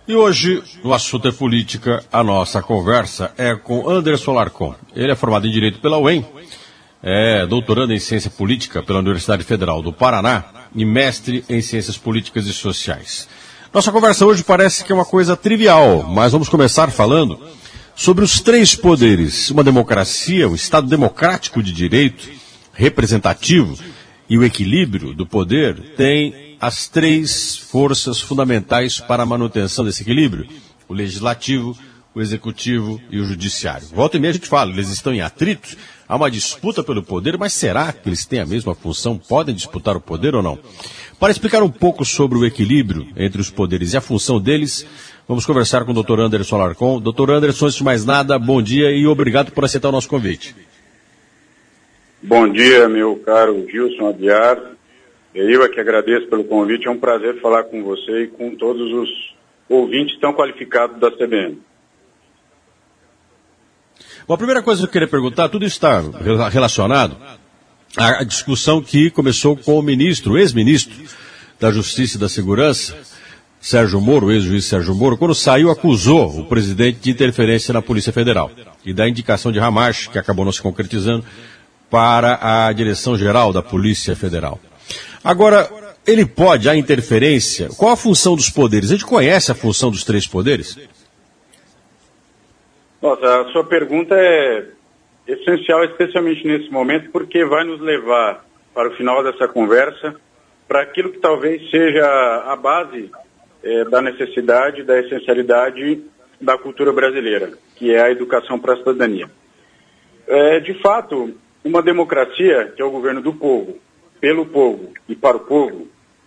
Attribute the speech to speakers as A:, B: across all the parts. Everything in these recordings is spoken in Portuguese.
A: E hoje, no assunto é política, a nossa conversa é com Anderson Alarcon. Ele é formado em Direito pela UEM, é doutorando em Ciência Política pela Universidade Federal do Paraná e mestre em Ciências Políticas e Sociais. Nossa conversa hoje parece que é uma coisa trivial, mas vamos começar falando sobre os três poderes. Uma democracia, um Estado democrático de direito, representativo, e o equilíbrio do poder tem as três forças fundamentais para a manutenção desse equilíbrio: o legislativo, o executivo e o judiciário. Volta e meia a gente fala, eles estão em atrito, há uma disputa pelo poder, mas será que eles têm a mesma função? Podem disputar o poder ou não? Para explicar um pouco sobre o equilíbrio entre os poderes e a função deles, vamos conversar com o Dr. Anderson Alarcon. Dr. Anderson, antes de mais nada, bom dia e obrigado por aceitar o nosso convite.
B: Bom dia, meu caro Gilson Aguiar. Eu é que agradeço pelo convite. É um prazer falar com você e com todos os ouvintes tão qualificados da CBN.
A: Bom, a primeira coisa que eu queria perguntar, tudo isso está relacionado à discussão que começou com o ministro, o ex-ministro da Justiça e da Segurança, Sérgio Moro, o ex-juiz Sérgio Moro, quando saiu, acusou o presidente de interferência na Polícia Federal e da indicação de Ramach, que acabou não se concretizando, para a direção-geral da Polícia Federal. Agora, ele pode, a interferência, qual a função dos poderes? A gente conhece a função dos três poderes?
B: Nossa, a sua pergunta é essencial, especialmente nesse momento, porque vai nos levar para o final dessa conversa para aquilo que talvez seja a base da necessidade, da essencialidade da cultura brasileira, que é a educação para a cidadania. De fato, uma democracia, que é o governo do povo, pelo povo e para o povo,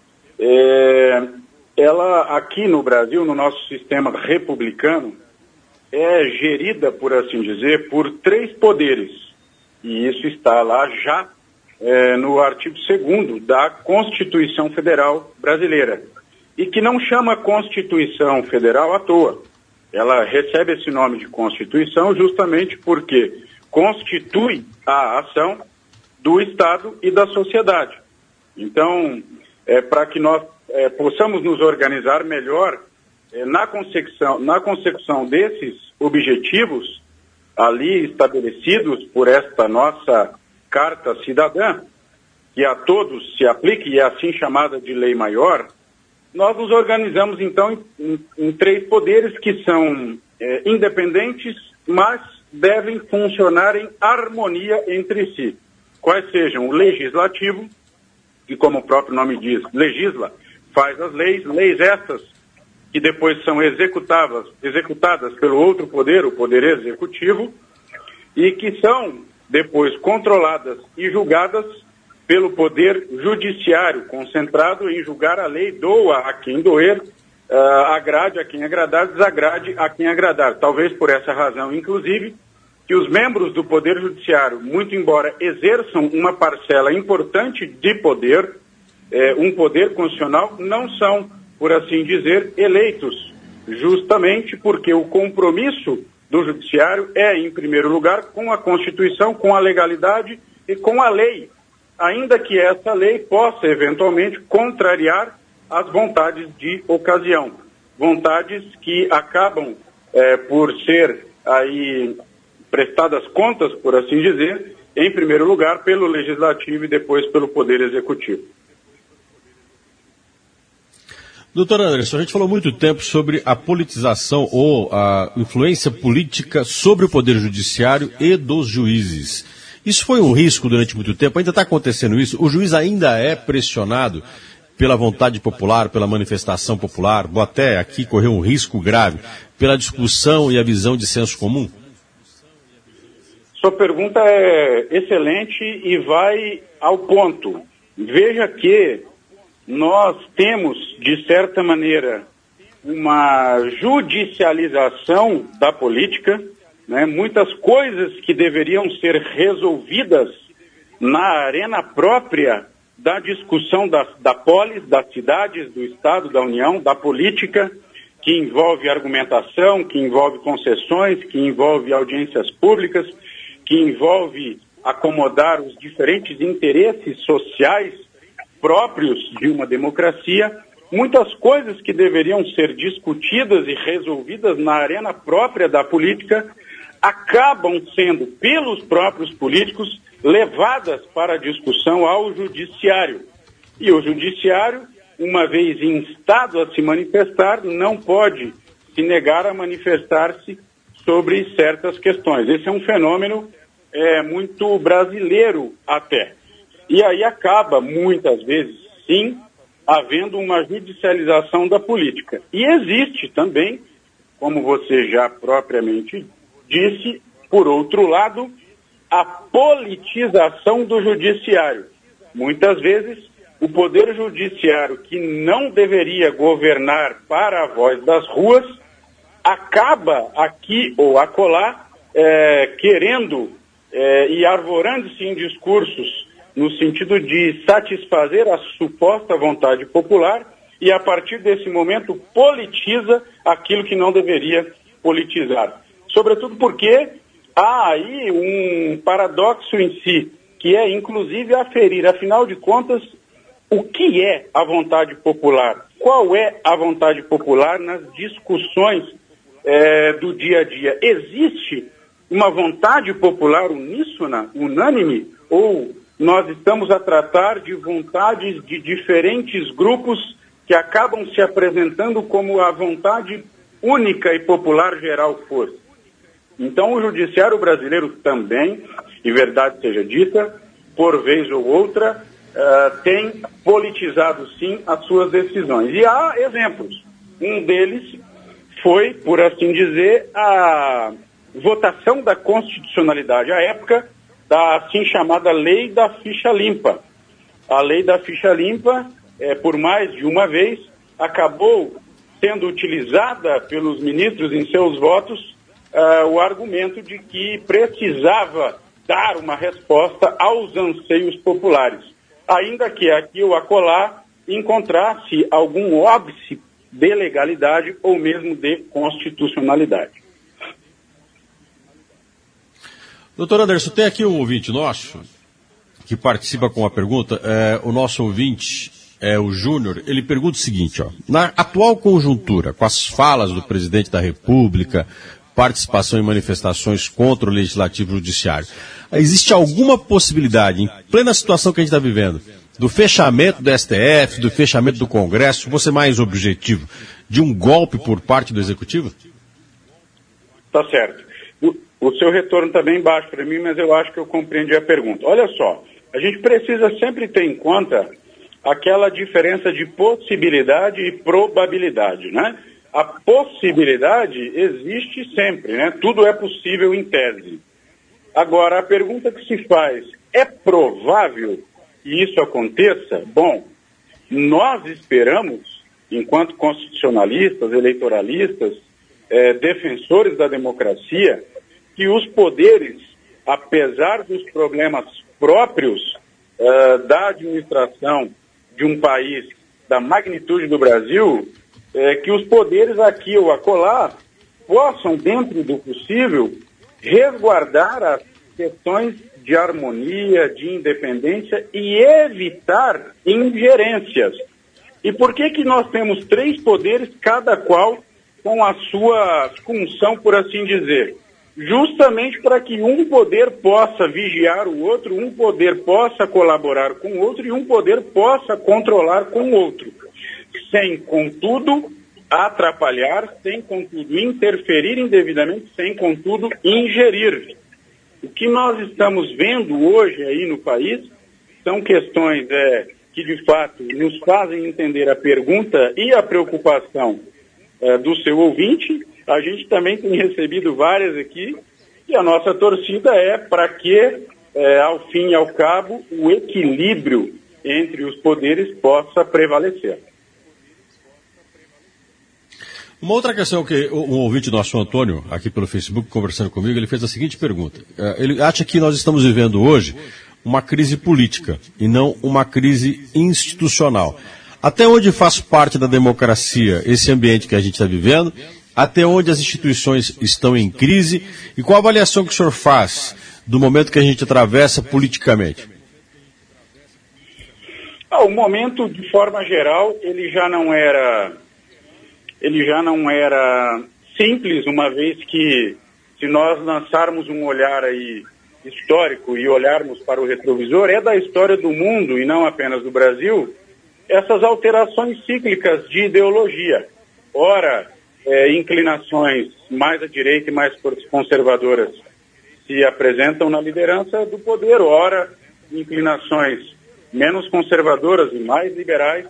B: ela aqui no Brasil, no nosso sistema republicano, é gerida, por assim dizer, por três poderes. E isso está lá já no artigo 2º da Constituição Federal Brasileira. E que não chama Constituição Federal à toa. Ela recebe esse nome de Constituição justamente porque constitui a ação do Estado e da sociedade. Então, para que nós possamos nos organizar melhor na consecução desses objetivos ali estabelecidos por esta nossa Carta Cidadã, que a todos se aplique e é assim chamada de lei maior, nós nos organizamos então em três poderes que são independentes, mas devem funcionar em harmonia entre si. Quais sejam o legislativo, que como o próprio nome diz, legisla, faz as leis estas que depois são executadas pelo outro poder, o poder executivo, e que são depois controladas e julgadas pelo poder judiciário, concentrado em julgar a lei, doa a quem doer, agrade a quem agradar, desagrade a quem agradar. Talvez por essa razão, inclusive, que os membros do Poder Judiciário, muito embora exerçam uma parcela importante de poder, um poder constitucional, não são, por assim dizer, eleitos, justamente porque o compromisso do Judiciário é, em primeiro lugar, com a Constituição, com a legalidade e com a lei, ainda que essa lei possa, eventualmente, contrariar as vontades de ocasião, vontades que acabam por ser aí prestadas contas, por assim dizer, em primeiro lugar pelo Legislativo e depois pelo Poder Executivo.
A: Doutor Anderson, a gente falou muito tempo sobre a politização ou a influência política sobre o Poder Judiciário e dos juízes. Isso foi um risco durante muito tempo, ainda está acontecendo isso? O juiz ainda é pressionado pela vontade popular, pela manifestação popular, ou até aqui correu um risco grave, pela discussão e a visão de senso comum?
B: Sua pergunta é excelente e vai ao ponto. Veja que nós temos, de certa maneira, uma judicialização da política, né? Muitas coisas que deveriam ser resolvidas na arena própria da discussão da polis, das cidades, do Estado, da União, da política, que envolve argumentação, que envolve concessões, que envolve audiências públicas, que envolve acomodar os diferentes interesses sociais próprios de uma democracia, muitas coisas que deveriam ser discutidas e resolvidas na arena própria da política acabam sendo, pelos próprios políticos, levadas para a discussão ao judiciário. E o judiciário, uma vez instado a se manifestar, não pode se negar a manifestar-se sobre certas questões. Esse é um fenômeno muito brasileiro até. E aí acaba, muitas vezes, sim, havendo uma judicialização da política. E existe também, como você já propriamente disse, por outro lado, a politização do judiciário. Muitas vezes, o poder judiciário, que não deveria governar para a voz das ruas, acaba aqui ou acolá querendo e arvorando-se em discursos no sentido de satisfazer a suposta vontade popular e, a partir desse momento, politiza aquilo que não deveria politizar. Sobretudo porque há aí um paradoxo em si, que é, inclusive, aferir, afinal de contas, o que é a vontade popular? Qual é a vontade popular nas discussões do dia a dia? Existe uma vontade popular uníssona, unânime, ou nós estamos a tratar de vontades de diferentes grupos que acabam se apresentando como a vontade única e popular geral fosse? Então, o judiciário brasileiro também, e verdade seja dita, por vez ou outra, tem politizado, sim, as suas decisões. E há exemplos. Um deles foi, por assim dizer, a votação da constitucionalidade, à época da assim chamada Lei da Ficha Limpa. A Lei da Ficha Limpa, por mais de uma vez, acabou sendo utilizada pelos ministros em seus votos o argumento de que precisava dar uma resposta aos anseios populares, ainda que aqui ou acolá encontrasse algum óbice de legalidade ou mesmo de constitucionalidade.
A: Doutor Anderson, tem aqui um ouvinte nosso que participa com a pergunta. O nosso ouvinte é o Júnior. Ele pergunta o seguinte: na atual conjuntura, com as falas do presidente da República, participação em manifestações contra o Legislativo e o Judiciário, existe alguma possibilidade, em plena situação que a gente está vivendo, do fechamento do STF, do fechamento do Congresso, vou ser mais objetivo, de um golpe por parte do Executivo?
B: Tá certo. O seu retorno está bem baixo para mim, mas eu acho que eu compreendi a pergunta. Olha só, a gente precisa sempre ter em conta aquela diferença de possibilidade e probabilidade, né? A possibilidade existe sempre, né? Tudo é possível em tese. Agora, a pergunta que se faz, é provável que isso aconteça? Bom, nós esperamos, enquanto constitucionalistas, eleitoralistas, defensores da democracia, que os poderes, apesar dos problemas próprios da administração de um país da magnitude do Brasil, que os poderes aqui ou acolá possam, dentro do possível, resguardar as questões de harmonia, de independência e evitar ingerências. E por que nós temos 3 poderes, cada qual com a sua função, por assim dizer? Justamente para que um poder possa vigiar o outro, um poder possa colaborar com o outro e um poder possa controlar com o outro. Sem, contudo, atrapalhar, sem, contudo, interferir indevidamente, sem, contudo, ingerir. O que nós estamos vendo hoje aí no país são questões que, de fato, nos fazem entender a pergunta e a preocupação do seu ouvinte. A gente também tem recebido várias aqui e a nossa torcida é para que, ao fim e ao cabo, o equilíbrio entre os poderes possa prevalecer.
A: Uma outra questão que um ouvinte nosso, Antônio, aqui pelo Facebook, conversando comigo, ele fez a seguinte pergunta. Ele acha que nós estamos vivendo hoje uma crise política e não uma crise institucional. Até onde faz parte da democracia esse ambiente que a gente está vivendo? Até onde as instituições estão em crise? E qual a avaliação que o senhor faz do momento que a gente atravessa politicamente?
B: O momento, de forma geral, ele já não era simples, uma vez que, se nós lançarmos um olhar aí histórico e olharmos para o retrovisor, é da história do mundo e não apenas do Brasil, essas alterações cíclicas de ideologia. Ora, inclinações mais à direita e mais conservadoras se apresentam na liderança do poder, ora, inclinações menos conservadoras e mais liberais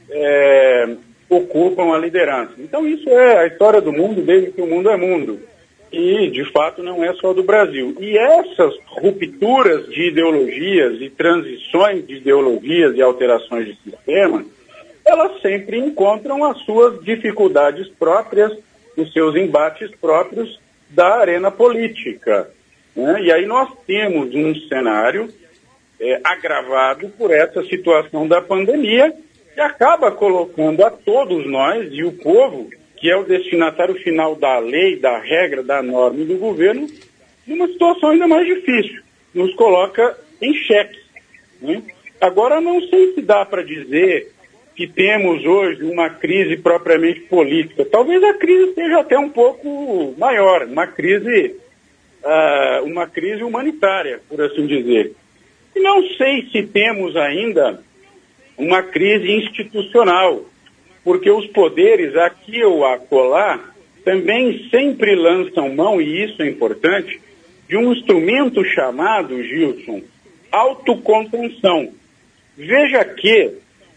B: ocupam a liderança. Então isso é a história do mundo desde que o mundo é mundo. E, de fato, não é só do Brasil. E essas rupturas de ideologias e transições de ideologias e alterações de sistema, elas sempre encontram as suas dificuldades próprias, os seus embates próprios da arena política, né? E aí nós temos um cenário agravado por essa situação da pandemia, que acaba colocando a todos nós e o povo, que é o destinatário final da lei, da regra, da norma e do governo, numa situação ainda mais difícil. Nos coloca em xeque, né? Agora, não sei se dá para dizer que temos hoje uma crise propriamente política. Talvez a crise seja até um pouco maior, uma crise humanitária, por assim dizer. E não sei se temos ainda uma crise institucional, porque os poderes, aqui ou acolá, também sempre lançam mão, e isso é importante, de um instrumento chamado, Gilson, autocontenção. Veja que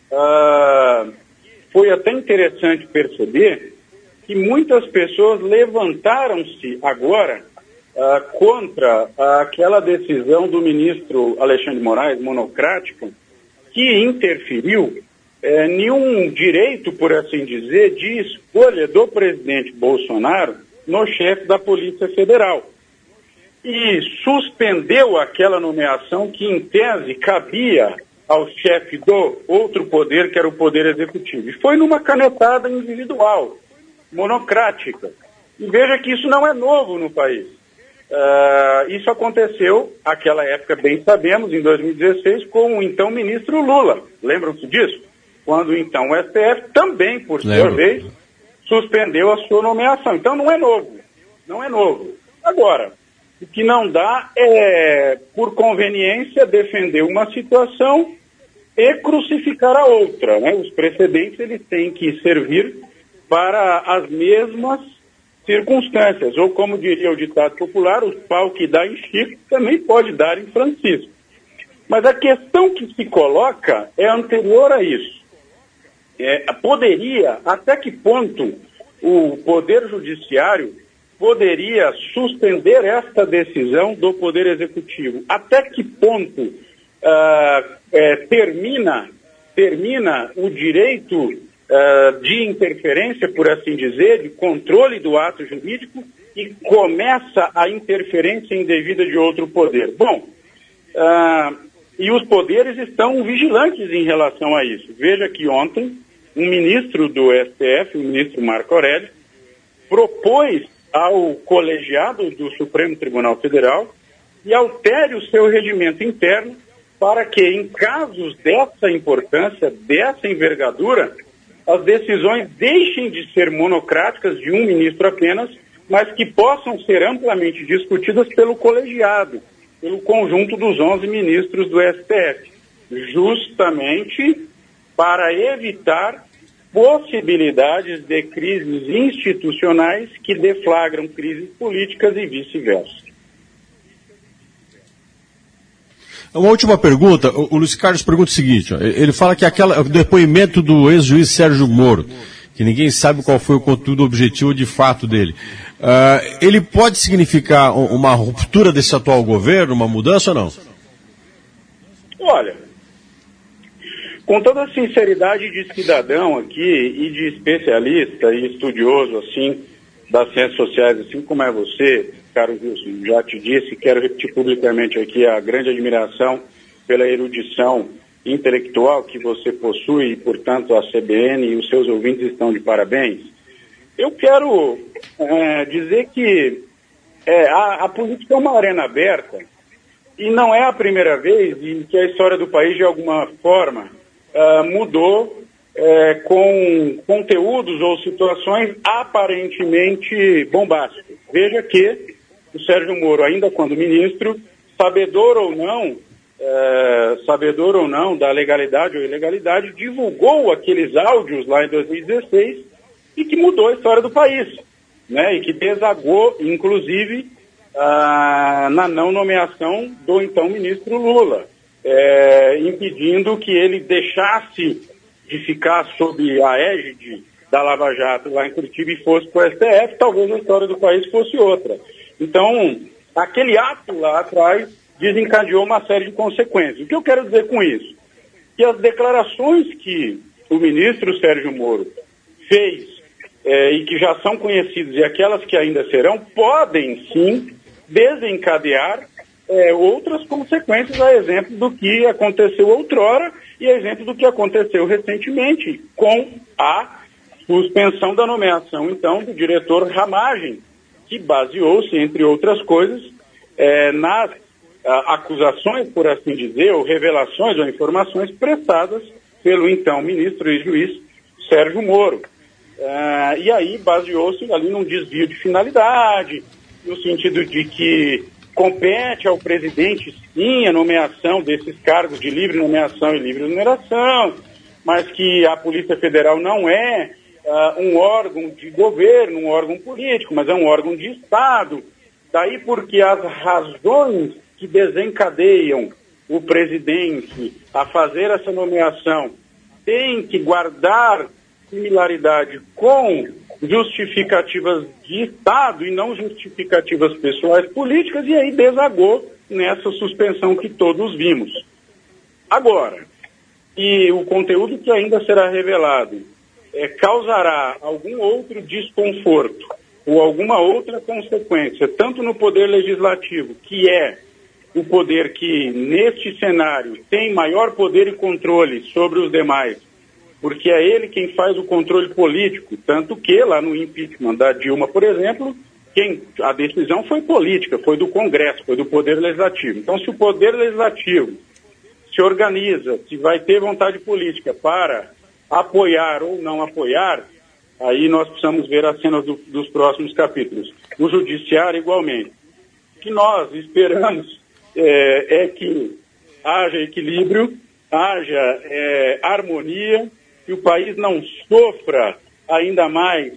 B: foi até interessante perceber que muitas pessoas levantaram-se agora contra aquela decisão do ministro Alexandre de Moraes, monocrática, que interferiu nenhum direito, por assim dizer, de escolha do presidente Bolsonaro no chefe da Polícia Federal. E suspendeu aquela nomeação que, em tese, cabia ao chefe do outro poder, que era o Poder Executivo. E foi numa canetada individual, monocrática. E veja que isso não é novo no país. Isso aconteceu, naquela época, bem sabemos, em 2016, com o então ministro Lula. Lembram-se disso? Quando então o STF também, por sua vez, suspendeu a sua nomeação. Então não é novo. Não é novo. Agora, o que não dá é, por conveniência, defender uma situação e crucificar a outra, né? Os precedentes, eles têm que servir para as mesmas circunstâncias. Ou, como diria o ditado popular, o pau que dá em Chico também pode dar em Francisco. Mas a questão que se coloca é anterior a isso. Até que ponto o Poder Judiciário poderia suspender esta decisão do Poder Executivo? Até que ponto termina o direito de interferência, por assim dizer, de controle do ato jurídico, e começa a interferência indevida de outro poder? Bom, e os poderes estão vigilantes em relação a isso. Veja que ontem um ministro do STF, o ministro Marco Aurélio, propôs ao colegiado do Supremo Tribunal Federal e altere o seu regimento interno para que, em casos dessa importância, dessa envergadura, as decisões deixem de ser monocráticas de um ministro apenas, mas que possam ser amplamente discutidas pelo colegiado, pelo conjunto dos 11 ministros do STF, justamente para evitar possibilidades de crises institucionais que deflagram crises políticas e vice-versa.
A: Uma última pergunta, o Luiz Carlos pergunta o seguinte, ele fala que o depoimento do ex-juiz Sérgio Moro, que ninguém sabe qual foi o conteúdo objetivo de fato dele, ele pode significar uma ruptura desse atual governo, uma mudança ou não?
B: Olha, com toda a sinceridade de cidadão aqui e de especialista e estudioso, assim, das ciências sociais, assim como é você, caro Wilson, já te disse, quero repetir publicamente aqui a grande admiração pela erudição intelectual que você possui e, portanto, a CBN e os seus ouvintes estão de parabéns. Eu quero dizer que a política é uma arena aberta e não é a primeira vez em que a história do país, de alguma forma, mudou com conteúdos ou situações aparentemente bombásticas. Veja que o Sérgio Moro, ainda quando ministro, sabedor ou não da legalidade ou ilegalidade, divulgou aqueles áudios lá em 2016 e que mudou a história do país, né? E que desagou, inclusive, na não nomeação do então ministro Lula, impedindo que ele deixasse de ficar sob a égide da Lava Jato lá em Curitiba e fosse para o STF, talvez a história do país fosse outra. Então, aquele ato lá atrás desencadeou uma série de consequências. O que eu quero dizer com isso? Que as declarações que o ministro Sérgio Moro fez e que já são conhecidas e aquelas que ainda serão, podem sim desencadear outras consequências, a exemplo do que aconteceu outrora e a exemplo do que aconteceu recentemente com a suspensão da nomeação, então, do diretor Ramagem, que baseou-se, entre outras coisas, nas acusações, por assim dizer, ou revelações ou informações prestadas pelo então ministro e juiz Sérgio Moro. E aí baseou-se ali num desvio de finalidade, no sentido de que compete ao presidente, sim, a nomeação desses cargos de livre nomeação e livre remuneração, mas que a Polícia Federal não é um órgão de governo, um órgão político, mas é um órgão de Estado. Daí porque as razões que desencadeiam o presidente a fazer essa nomeação têm que guardar similaridade com justificativas de Estado e não justificativas pessoais políticas, e aí desagou nessa suspensão que todos vimos. Agora, e o conteúdo que ainda será revelado causará algum outro desconforto ou alguma outra consequência, tanto no Poder Legislativo, que é o poder que, neste cenário, tem maior poder e controle sobre os demais, porque é ele quem faz o controle político, tanto que, lá no impeachment da Dilma, por exemplo, a decisão foi política, foi do Congresso, foi do Poder Legislativo. Então, se o Poder Legislativo se organiza, se vai ter vontade política para apoiar ou não apoiar, aí nós precisamos ver as cenas dos próximos capítulos. O Judiciário, igualmente. O que nós esperamos é que haja equilíbrio, haja harmonia, que o país não sofra ainda mais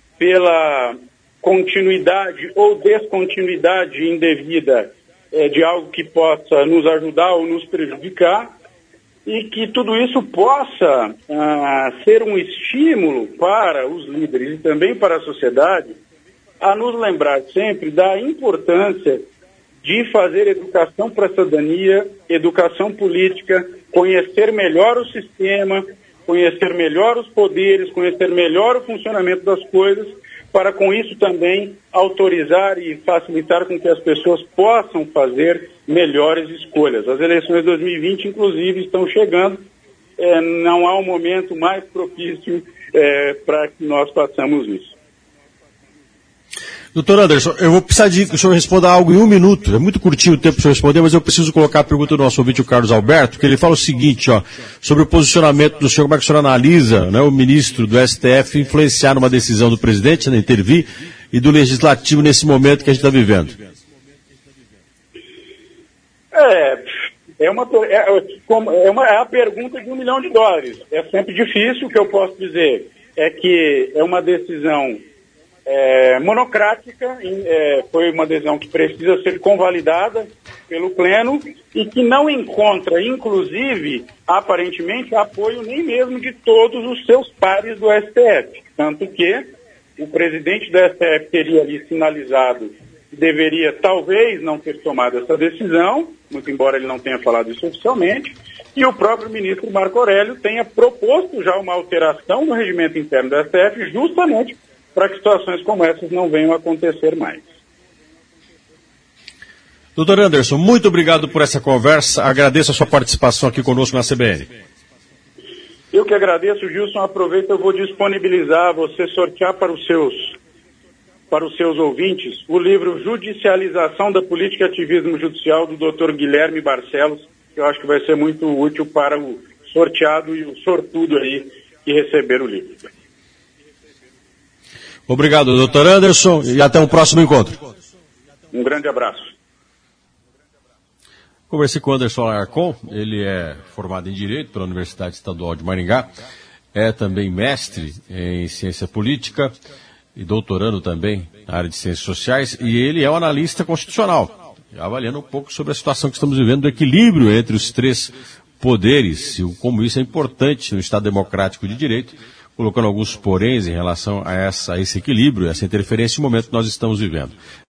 B: pela continuidade ou descontinuidade indevida de algo que possa nos ajudar ou nos prejudicar, e que tudo isso possa ser um estímulo para os líderes e também para a sociedade a nos lembrar sempre da importância de fazer educação para a cidadania, educação política, conhecer melhor o sistema, conhecer melhor os poderes, conhecer melhor o funcionamento das coisas, para com isso também autorizar e facilitar com que as pessoas possam fazer melhores escolhas. As eleições de 2020, inclusive, estão chegando, não há um momento mais propício para que nós façamos isso.
A: Doutor Anderson, eu vou precisar que o senhor responda algo em 1 minuto. É muito curtinho o tempo para o senhor responder, mas eu preciso colocar a pergunta do nosso ouvinte, o Carlos Alberto, que ele fala o seguinte, sobre o posicionamento do senhor, como é que o senhor analisa, né, o ministro do STF influenciar numa decisão do presidente, né, intervir, e do legislativo nesse momento que a gente está vivendo?
B: É a pergunta de $1 milhão. É sempre difícil. O que eu posso dizer é que é uma decisão monocrática, foi uma decisão que precisa ser convalidada pelo Pleno e que não encontra, inclusive, aparentemente, apoio nem mesmo de todos os seus pares do STF. Tanto que o presidente do STF teria ali sinalizado que deveria, talvez, não ter tomado essa decisão, muito embora ele não tenha falado isso oficialmente, e o próprio ministro Marco Aurélio tenha proposto já uma alteração no regimento interno do STF, justamente para que situações como essas não venham a acontecer mais.
A: Doutor Anderson, muito obrigado por essa conversa. Agradeço a sua participação aqui conosco na CBN.
B: Eu que agradeço, Gilson. Aproveito, eu vou disponibilizar, você sortear para os seus ouvintes, o livro Judicialização da Política e Ativismo Judicial, do Dr. Guilherme Barcelos, que eu acho que vai ser muito útil para o sorteado e o sortudo aí que receber o livro.
A: Obrigado, doutor Anderson, e até um próximo encontro.
B: Um grande abraço.
A: Conversei com o Anderson Alarcon, ele é formado em Direito pela Universidade Estadual de Maringá, é também mestre em Ciência Política e doutorando também na área de Ciências Sociais, e ele é um analista constitucional, avaliando um pouco sobre a situação que estamos vivendo, do equilíbrio entre os três poderes, e como isso é importante no Estado democrático de direito, colocando alguns poréns em relação a esse equilíbrio, essa interferência, no momento que nós estamos vivendo.